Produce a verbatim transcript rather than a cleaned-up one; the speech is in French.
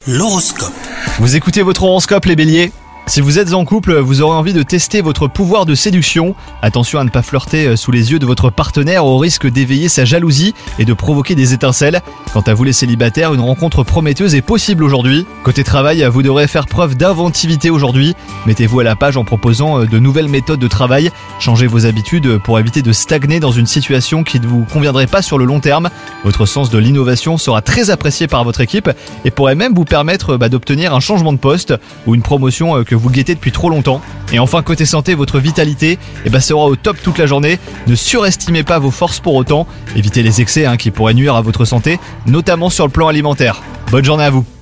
L'horoscope. Vous écoutez votre horoscope les béliers ? Si vous êtes en couple, vous aurez envie de tester votre pouvoir de séduction. Attention à ne pas flirter sous les yeux de votre partenaire au risque d'éveiller sa jalousie et de provoquer des étincelles. Quant à vous les célibataires, une rencontre prometteuse est possible aujourd'hui. Côté travail, vous devrez faire preuve d'inventivité aujourd'hui. Mettez-vous à la page en proposant de nouvelles méthodes de travail. Changez vos habitudes pour éviter de stagner dans une situation qui ne vous conviendrait pas sur le long terme. Votre sens de l'innovation sera très apprécié par votre équipe et pourrait même vous permettre bah, d'obtenir un changement de poste ou une promotion que vous guettez depuis trop longtemps. Et enfin côté santé, votre vitalité eh ben, sera au top toute la journée. Ne surestimez pas vos forces pour autant. Évitez les excès hein, qui pourraient nuire à votre santé, notamment sur le plan alimentaire. Bonne journée à vous.